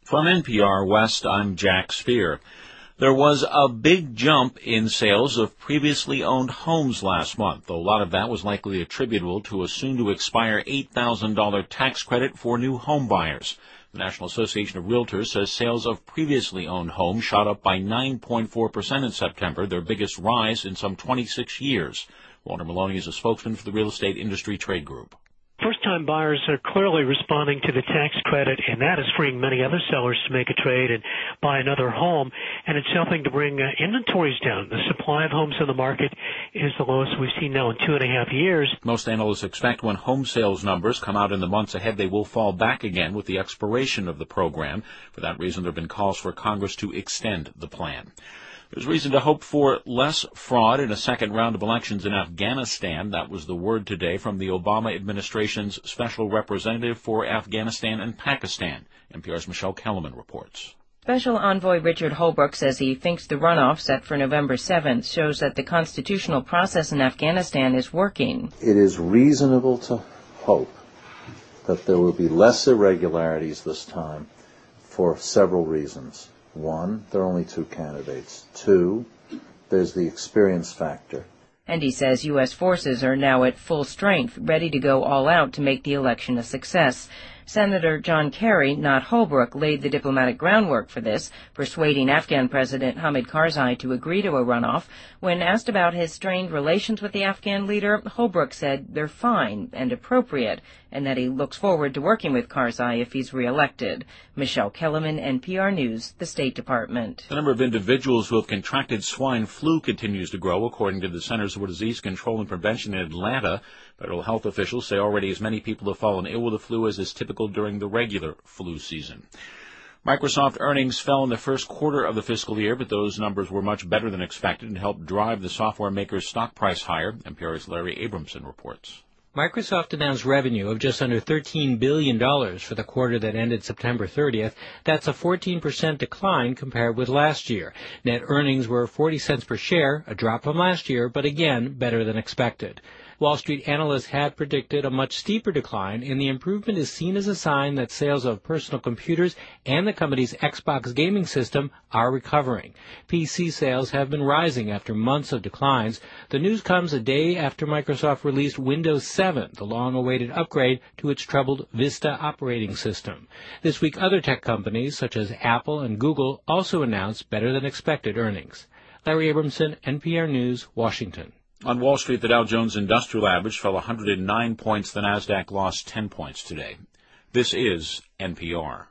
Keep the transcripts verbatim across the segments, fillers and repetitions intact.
From N P R West, I'm Jack Speer. There was a big jump in sales of previously owned homes last month, though a lot of that was likely attributable to a soon-to-expire eight thousand dollars tax credit for new home buyers. The National Association of Realtors says sales of previously owned homes shot up by nine point four percent in September, their biggest rise in some twenty-six years. Walter Maloney is a spokesman for the Real Estate Industry Trade Group. First-time buyers are clearly responding to the tax credit, and that is freeing many other sellers to make a trade and buy another home, and it's helping to bring uh, inventories down. The supply of homes on the market is the lowest we've seen now in two and a half years. Most analysts expect when home sales numbers come out in the months ahead, they will fall back again with the expiration of the program. For that reason, there have been calls for Congress to extend the plan. There's reason to hope for less fraud in a second round of elections in Afghanistan. That was the word today from the Obama administration's special representative for Afghanistan and Pakistan. N P R's Michelle Kellerman reports. Special Envoy Richard Holbrooke says he thinks the runoff set for November seventh shows that the constitutional process in Afghanistan is working. It is reasonable to hope that there will be less irregularities this time for several reasons. One, there are only two candidates. Two, there's the experience factor. And he says U S forces are now at full strength, ready to go all out to make the election a success. Senator John Kerry, not Holbrooke, laid the diplomatic groundwork for this, persuading Afghan President Hamid Karzai to agree to a runoff. When asked about his strained relations with the Afghan leader, Holbrooke said they're fine and appropriate, and that he looks forward to working with Karzai if he's reelected. Michelle Kellerman, N P R News, the State Department. The number of individuals who have contracted swine flu continues to grow, according to the Centers for Disease Control and Prevention in Atlanta. Federal health officials say already as many people have fallen ill with the flu as is typical during the regular flu season. Microsoft earnings fell in the first quarter of the fiscal year, but those numbers were much better than expected and helped drive the software maker's stock price higher. N P R's Larry Abramson reports. Microsoft announced revenue of just under thirteen billion dollars for the quarter that ended September thirtieth. That's a fourteen percent decline compared with last year. Net earnings were forty cents per share, a drop from last year, but again, better than expected. Wall Street analysts had predicted a much steeper decline, and the improvement is seen as a sign that sales of personal computers and the company's Xbox gaming system are recovering. P C sales have been rising after months of declines. The news comes a day after Microsoft released Windows seven, the long-awaited upgrade to its troubled Vista operating system. This week, other tech companies, such as Apple and Google, also announced better-than-expected earnings. Larry Abramson, N P R News, Washington. On Wall Street, the Dow Jones Industrial Average fell one hundred nine points. The Nasdaq lost ten points today. This is N P R.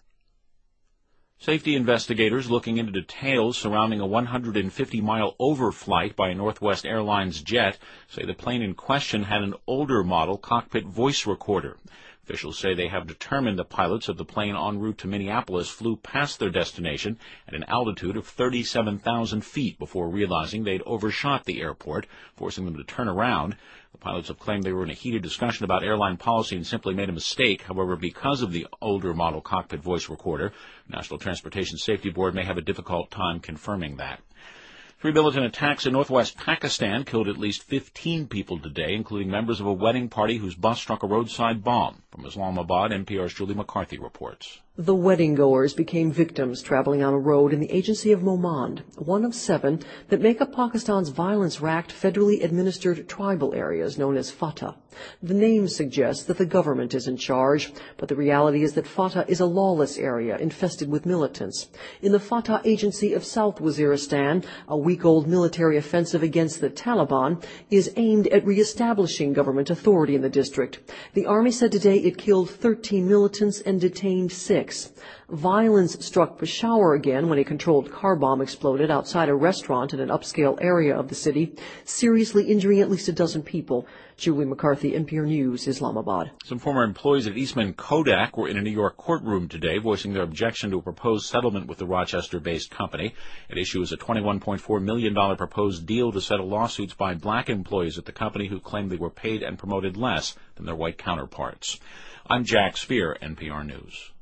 Safety investigators looking into details surrounding a one hundred fifty mile overflight by a Northwest Airlines jet say the plane in question had an older model cockpit voice recorder. Officials say they have determined the pilots of the plane en route to Minneapolis flew past their destination at an altitude of thirty-seven thousand feet before realizing they'd overshot the airport, forcing them to turn around. The pilots have claimed they were in a heated discussion about airline policy and simply made a mistake. However, because of the older model cockpit voice recorder, the National Transportation Safety Board may have a difficult time confirming that. Three militant attacks in northwest Pakistan killed at least fifteen people today, including members of a wedding party whose bus struck a roadside bomb. From Islamabad, N P R's Julie McCarthy reports. The wedding-goers became victims traveling on a road in the agency of Momand, one of seven that make up Pakistan's violence-racked, federally administered tribal areas known as FATA. The name suggests that the government is in charge, but the reality is that FATA is a lawless area infested with militants. In the FATA agency of South Waziristan, a week-old military offensive against the Taliban is aimed at re-establishing government authority in the district. The army said today it killed thirteen militants and detained six. Violence struck Peshawar again when a controlled car bomb exploded outside a restaurant in an upscale area of the city, seriously injuring at least a dozen people. Julie McCarthy, N P R News, Islamabad. Some former employees at Eastman Kodak were in a New York courtroom today, voicing their objection to a proposed settlement with the Rochester-based company. At issue is a twenty-one point four million dollars proposed deal to settle lawsuits by black employees at the company who claimed they were paid and promoted less than their white counterparts. I'm Jack Speer, N P R News.